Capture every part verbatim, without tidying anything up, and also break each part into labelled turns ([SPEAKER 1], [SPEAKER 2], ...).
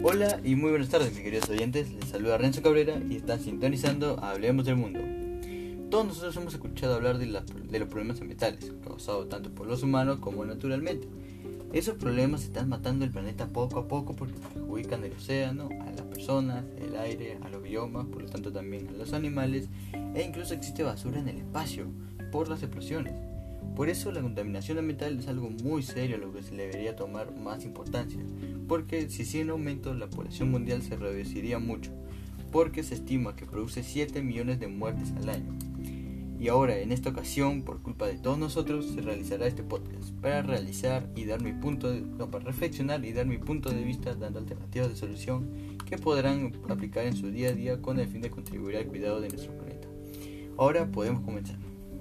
[SPEAKER 1] Hola y muy buenas tardes, mis queridos oyentes. Les saluda Renzo Cabrera y están sintonizando a Hablemos del Mundo. Todos nosotros hemos escuchado hablar de, la, de los problemas ambientales, causados tanto por los humanos como naturalmente. Esos problemas están matando el planeta poco a poco porque perjudican el océano, a las personas, el aire, a los biomas, por lo tanto también a los animales, e incluso existe basura en el espacio por las explosiones. Por eso la contaminación ambiental es algo muy serio a lo que se le debería tomar más importancia, porque si sigue en aumento la población mundial se reduciría mucho, porque se estima que produce siete millones de muertes al año. Y ahora, en esta ocasión, por culpa de todos nosotros, se realizará este podcast para realizar y dar mi punto de, no, para reflexionar y dar mi punto de vista, dando alternativas de solución que podrán aplicar en su día a día con el fin de contribuir al cuidado de nuestro planeta. Ahora podemos comenzar.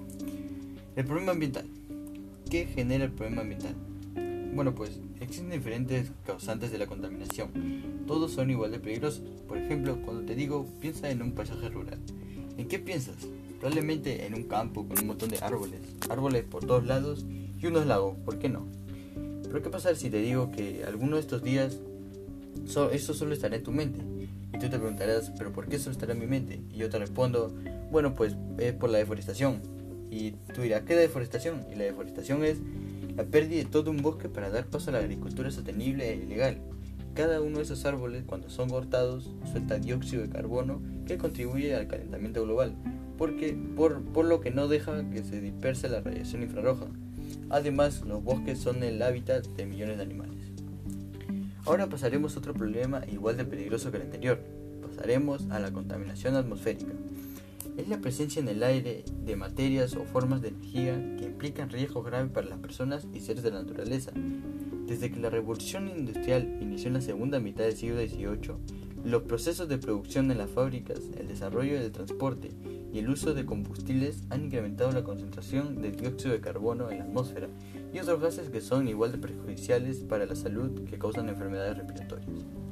[SPEAKER 1] El problema ambiental. ¿Qué genera el problema ambiental? Bueno, pues existen diferentes causantes de la contaminación. Todos son igual de peligrosos. Por ejemplo, cuando te digo, piensa en un paisaje rural. ¿En qué piensas? Probablemente en un campo con un montón de árboles, árboles por todos lados y unos lagos, ¿por qué no? Pero ¿qué pasa si te digo que alguno de estos días so, eso solo estará en tu mente? Y tú te preguntarás, ¿pero por qué solo estará en mi mente? Y yo te respondo, bueno, pues es por la deforestación. Y tú dirás, ¿qué es la deforestación? Y la deforestación es la pérdida de todo un bosque para dar paso a la agricultura sostenible e ilegal. Cada uno de esos árboles, cuando son cortados, suelta dióxido de carbono que contribuye al calentamiento global, porque por, por lo que no deja que se disperse la radiación infrarroja. Además, los bosques son el hábitat de millones de animales. Ahora pasaremos a otro problema igual de peligroso que el anterior. Pasaremos a la contaminación atmosférica. Es la presencia en el aire de materias o formas de energía que implican riesgos graves para las personas y seres de la naturaleza. Desde que la revolución industrial inició en la segunda mitad del siglo dieciocho, los procesos de producción en las fábricas, el desarrollo del transporte y el uso de combustibles han incrementado la concentración de dióxido de carbono en la atmósfera y otros gases que son igual de perjudiciales para la salud que causan enfermedades respiratorias.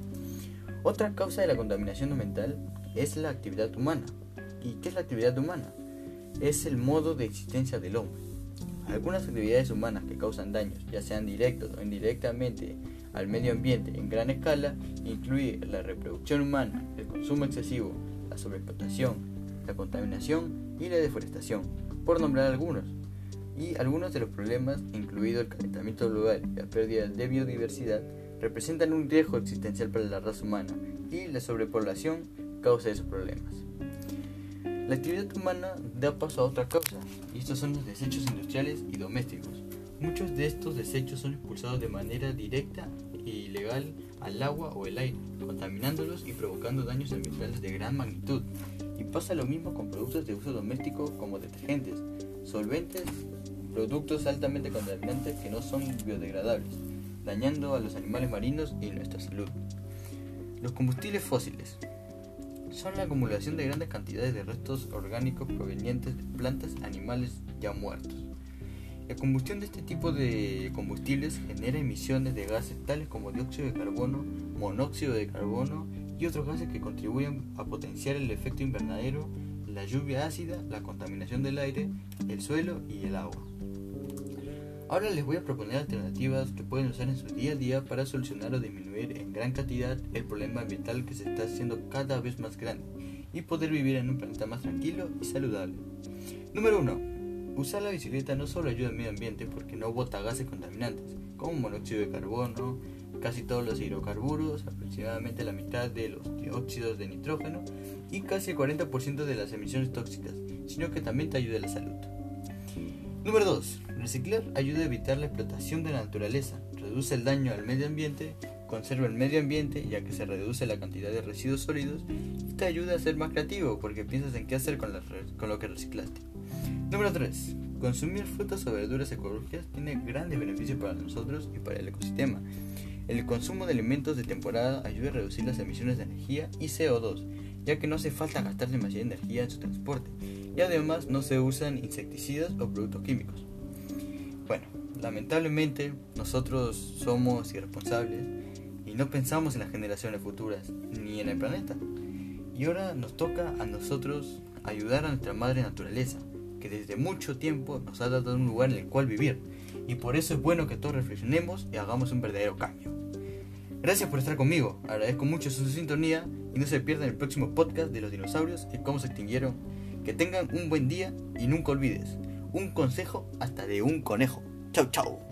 [SPEAKER 1] Otra causa de la contaminación ambiental es la actividad humana. ¿Y qué es la actividad humana? Es el modo de existencia del hombre. Algunas actividades humanas que causan daños, ya sean directos o indirectamente, al medio ambiente en gran escala, incluye la reproducción humana, el consumo excesivo, la sobreexplotación, la contaminación y la deforestación, por nombrar algunos. Y algunos de los problemas, incluido el calentamiento global y la pérdida de biodiversidad, representan un riesgo existencial para la raza humana, y la sobrepoblación causa esos problemas. La actividad humana da paso a otra causa, y estos son los desechos industriales y domésticos. Muchos de estos desechos son expulsados de manera directa e ilegal al agua o el aire, contaminándolos y provocando daños ambientales de gran magnitud. Y pasa lo mismo con productos de uso doméstico como detergentes, solventes, productos altamente contaminantes que no son biodegradables, dañando a los animales marinos y nuestra salud. Los combustibles fósiles son la acumulación de grandes cantidades de restos orgánicos provenientes de plantas y animales ya muertos. La combustión de este tipo de combustibles genera emisiones de gases tales como dióxido de carbono, monóxido de carbono y otros gases que contribuyen a potenciar el efecto invernadero, la lluvia ácida, la contaminación del aire, el suelo y el agua. Ahora les voy a proponer alternativas que pueden usar en su día a día para solucionar o disminuir en gran cantidad el problema ambiental que se está haciendo cada vez más grande y poder vivir en un planeta más tranquilo y saludable. Número uno. Usar la bicicleta no solo ayuda al medio ambiente porque no bota gases contaminantes como monóxido de carbono, casi todos los hidrocarburos, aproximadamente la mitad de los dióxidos de nitrógeno y casi el cuarenta por ciento de las emisiones tóxicas, sino que también te ayuda a la salud. Número dos. Reciclar ayuda a evitar la explotación de la naturaleza, reduce el daño al medio ambiente, conserva el medio ambiente ya que se reduce la cantidad de residuos sólidos y te ayuda a ser más creativo porque piensas en qué hacer con, la, con lo que reciclaste. Número tres. Consumir frutas o verduras ecológicas tiene grandes beneficios para nosotros y para el ecosistema. El consumo de alimentos de temporada ayuda a reducir las emisiones de energía y C O dos, ya que no hace falta gastar demasiada energía en su transporte y además no se usan insecticidas o productos químicos. Bueno, lamentablemente nosotros somos irresponsables y no pensamos en las generaciones futuras ni en el planeta. Y ahora nos toca a nosotros ayudar a nuestra madre naturaleza, que desde mucho tiempo nos ha dado un lugar en el cual vivir, y por eso es bueno que todos reflexionemos y hagamos un verdadero cambio. Gracias por estar conmigo, agradezco mucho su sintonía y no se pierdan el próximo podcast de los dinosaurios y cómo se extinguieron. Que tengan un buen día y nunca olvides, un consejo hasta de un conejo. Chau chau.